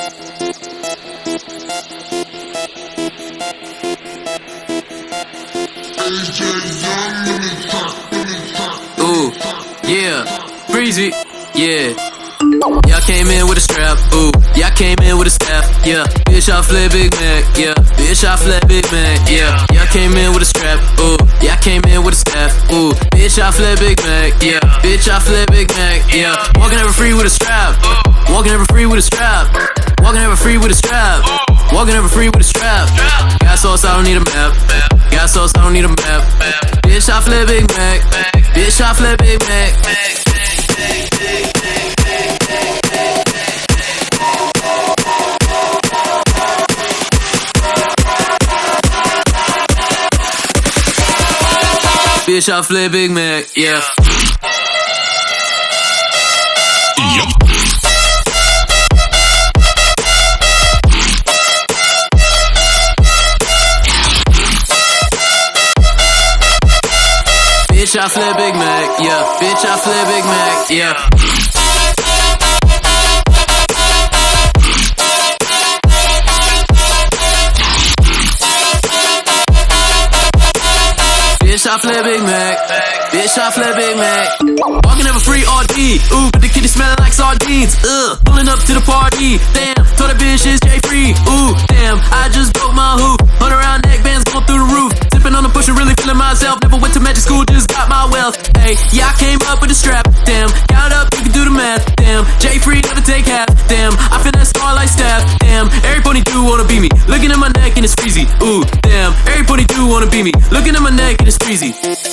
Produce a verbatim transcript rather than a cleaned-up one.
Ooh, yeah, breezy, yeah. Y'all came in with a strap, ooh. Y'all came in with a staff, yeah. Bitch, I flip Big Mac, yeah. Bitch, I flip Big Mac, yeah. Y'all came in with a strap, ooh. Y'all came in with a staff, ooh. Bitch, I flip Big Mac, yeah. Bitch, I flip Big Mac, yeah. Walking ever free with a strap, walking ever free with a strap, walking ever free with a strap, walking ever free with a strap. Got sauce, I don't need a map. Got sauce, I don't need a map. Bitch, I flip Big Mac. Bitch, I flip Big Mac. Bitch, I flip Big Mac, yeah. Yep. Bitch, I flip Big Mac, yeah. Bitch, I flip Big Mac, yeah. Bitch, I flip Big Mac. Bitch, I flip Big Mac. Walking ever free R D. Ooh, but the kitty smelling like sardines. Ugh, pulling up to the party. Damn, told that bitch it's J Free. Ooh, damn, I just broke my hoop. Hundred round neck bands going through the roof. Sipping on the pusher, really feeling myself. Never went to magic school, just got my wealth. Hey, yeah, I came up with a strap. Damn, count up, you can do the math. Damn, J Free never take half. Damn, I feel that star like staff. Damn, every pony do wanna be me. Looking at my neck and it's freezy. Ooh, damn, every pony do wanna be me. Looking at my neck and it's freezy.